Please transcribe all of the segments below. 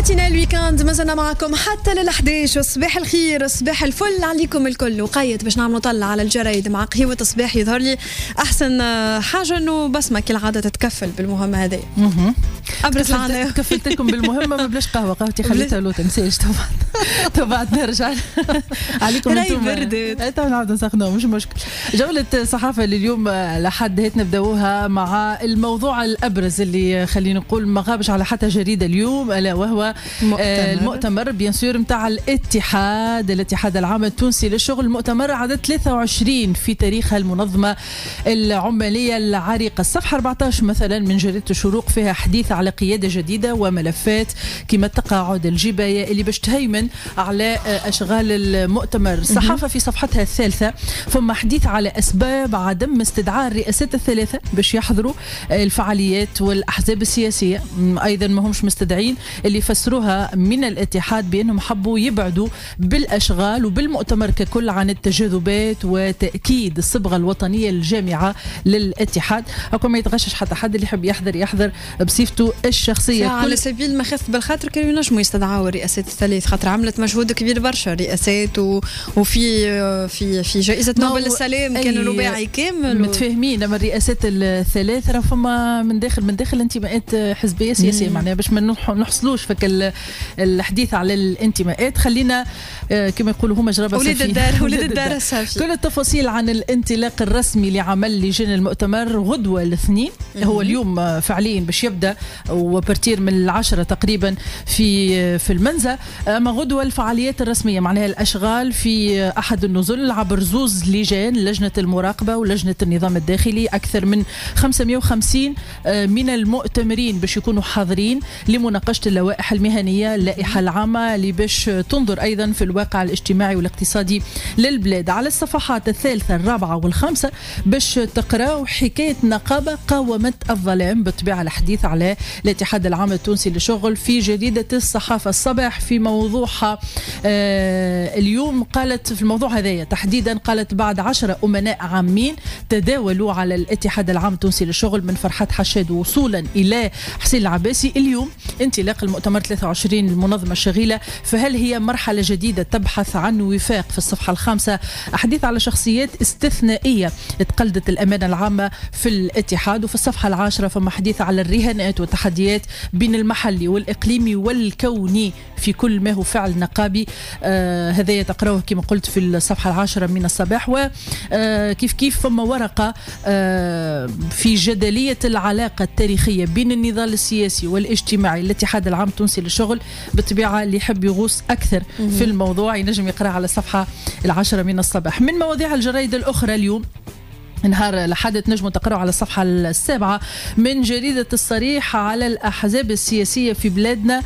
ماتينال ويكاند مازلنا معكم حتى لل11. صباح الخير صباح الفل عليكم الكل. وقيت باش نعملوا طلع على الجرايد مع قهوة الصباح. يظهر لي احسن حاجه انه بسمه كالعاده تتكفل بالمهمه هذه. ابرز العناوين كفلت لكم بالمهمه ما بلاش قهوتي خليتها لو تنساش تو بعد نرجع عليكم انتم بردت تو نعاود نسخنوا مش مشكل. جوله صحافه لليوم لحد هيت نبداوها مع الموضوع الابرز اللي خلينا نقول ما غابش على حتى جريده اليوم، الا وهو المؤتمر بيان سور نتاع الاتحاد العام التونسي للشغل. مؤتمر عدد 23 في تاريخها المنظمه العماليه العريقه. الصفحه 14 مثلا من جريده الشروق فيها حديث على قياده جديده وملفات كما التقاعد الجبايه اللي باش تهيمن على اشغال المؤتمر. الصحافه في صفحتها الثالثه ثم حديث على اسباب عدم استدعاء الرئاسات الثلاثه باش يحضروا الفعاليات والاحزاب السياسيه. ايضا ما همش مستدعين اللي فسروها من الاتحاد بانهم حبوا يبعدوا بالاشغال وبالمؤتمر ككل عن التجاذبات وتاكيد الصبغه الوطنيه الجامعه للاتحاد. هكا ما يتغشش حتى حد اللي يحب يحضر بصفته الشخصيه. على سبيل ما خف بالخاطر كانوا ينجموا يستدعوا الرئاسات الثلاث خاطر عملت مجهود كبير برشا رئاسات وفي في جائزه نوبل للسلام كانوا رباعي كامل متفاهمين. اما الرئاسات الثلاث راه فما من داخل انتماءات حزبيه سياسيه معناها باش ما نحصلوش فك الحديث على الانتماءات. خلينا كما يقولوا هما جربه ولد الدار الصافي. كل التفاصيل عن الانطلاق الرسمي لعمل لجان المؤتمر غدوه الاثنين. هو اليوم فعليا باش يبدا وبرتير من 10 تقريبا في المنزه. اما غدوه الفعاليات الرسميه معناها الاشغال في احد النزل عبر زوز لجان، لجنه المراقبه ولجنه النظام الداخلي. اكثر من 550 من المؤتمرين باش يكونوا حاضرين لمناقشه اللوائح المهنيه، اللائحه العامه اللي باش تنظر ايضا في الواقع الاجتماعي والاقتصادي للبلاد. على الصفحات الثالثه الرابعه والخامسه باش تقراوا حكايه نقابه قاومت الظلام بالطبيعه الحديث على الاتحاد العام التونسي للشغل في جريده الصحافه الصباح. في موضوعها اليوم قالت في الموضوع هذايا تحديدا، قالت بعد 10 امناء عامين تداولوا على الاتحاد العام التونسي للشغل من فرحات حشاد وصولا الى حسين العباسي. اليوم انطلاق المؤتمر 23 المنظمه الشغيله، فهل هي مرحله جديده تبحث عن وفاق؟ في الصفحه الخامسه حديث على شخصيات استثنائيه تقلدت الامانه العامه في الاتحاد. وفي الصفحه العاشره فما حديث على الرهانات والتحديات بين المحلي والاقليمي والكوني في كل ما هو فعل نقابي. هذا تقرأوه كما قلت في الصفحه العاشره من الصباح. وكيف فما ورقه في جدليه العلاقه التاريخيه بين النضال السياسي والاجتماعي الاتحاد العام التونسي للشغل. بالطبيعه اللي يحب يغوص اكثر في الموضوع ينجم يقرأ على الصفحه العاشره من الصباح. من مواضيع الجرائد الاخرى اليوم نهار لحد تنجموا تقرأوا على الصفحة السابعة من جريدة الصريح على الأحزاب السياسية في بلادنا.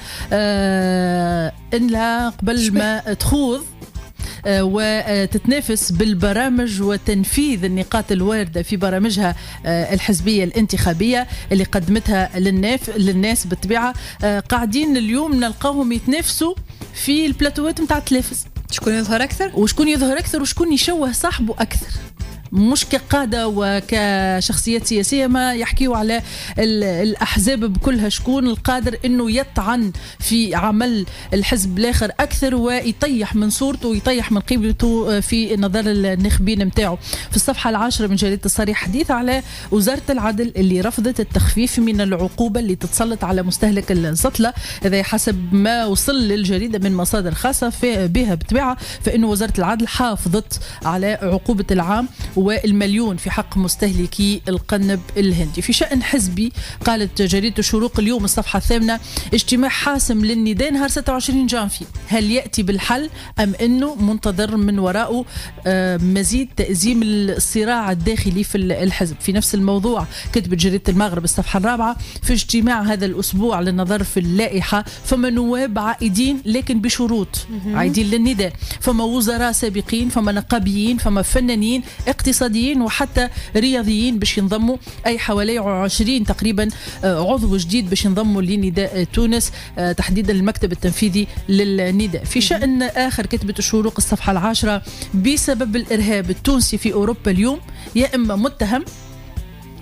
إنها قبل ما تخوض وتتنافس بالبرامج وتنفيذ النقاط الواردة في برامجها الحزبية الانتخابية اللي قدمتها للناس بالطبيعة، قاعدين اليوم نلقاهم يتنافسوا في البلاتوات متاع التلفز. شكون يظهر أكثر وشكون يشوه صاحبه أكثر، مش كقادة وكشخصيات سياسية. ما يحكيوا على الأحزاب بكلها شكون القادر أنه يطعن في عمل الحزب الآخر أكثر ويطيح من صورته ويطيح من قيمته في نظر الناخبين متاعه. في الصفحة العاشرة من جريدة الصريح حديث على وزارة العدل اللي رفضت التخفيف من العقوبة اللي تتسلط على مستهلك السطلة. هذا حسب ما وصل للجريدة من مصادر خاصة بها بطبيعة، فإنه وزارة العدل حافظت على عقوبة العام والمليون في حق مستهلكي القنب الهندي. في شأن حزبي قالت جريدة الشروق اليوم الصفحة الثامنة اجتماع حاسم للنداء نهار 26 جانفي، هل يأتي بالحل أم أنه منتظر من وراءه مزيد تأزيم الصراع الداخلي في الحزب؟ في نفس الموضوع كتبت جريدة المغرب الصفحة الرابعة في اجتماع هذا الأسبوع للنظر في اللائحة فما نواب عائدين لكن بشروط عائدين للنداء، فما وزراء سابقين، فما نقابيين، فما فنانين اقتصاديين وحتى رياضيين باش ينضموا، أي حوالي 20 تقريبا عضو جديد باش ينضموا لنداء تونس تحديدا المكتب التنفيذي للنداء. في شأن آخر كتبت الشروق الصفحة العاشرة بسبب الإرهاب التونسي في أوروبا اليوم يا إما متهم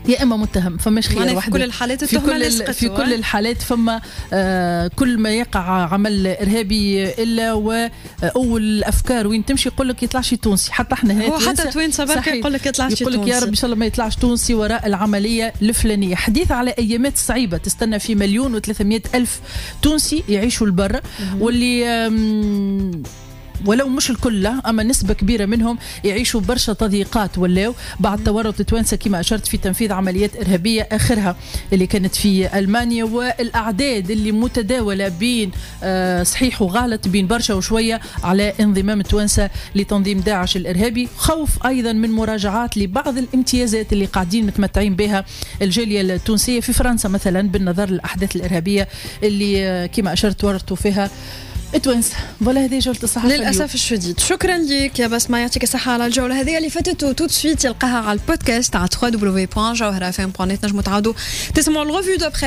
يا اما متهم، فماش خيار واحد. في كل الحالات التهمه في كل الحالات فما كل ما يقع عمل ارهابي الا واول الافكار وين تمشي يقول لك يطلعش تونسي. حتى احنا هو حتى توينسا بركة يقول لك يطلعش تونسي، يقول لك يا رب ان شاء الله ما يطلعش تونسي وراء العمليه الفلانيه. حديث على ايامات صعيبه تستنى في 1,300,000 تونسي يعيشوا لبرا، واللي ولو مش الكل اما نسبه كبيره منهم يعيشوا برشا تضييقات ولاو بعد تورط التوانسه كما اشرت في تنفيذ عمليات ارهابيه اخرها اللي كانت في المانيا، والاعداد اللي متداوله بين صحيح وغلط، بين برشا وشويه على انضمام التوانسه لتنظيم داعش الارهابي. خوف ايضا من مراجعات لبعض الامتيازات اللي قاعدين متمتعين بها الجاليه التونسيه في فرنسا مثلا، بالنظر للاحداث الارهابيه اللي كما اشرت ورطوا فيها التوانسه. فوالا هذه جولة الصحة للأسف الشديد. شكرا لك يا بسمة، يعطيك الصحة على الجولة هذه اللي فاتت، وتوت سويت يلقاها على البودكاست على www.jawharafm.net. نجموا تعاودوا تسمعوا الريفيو دو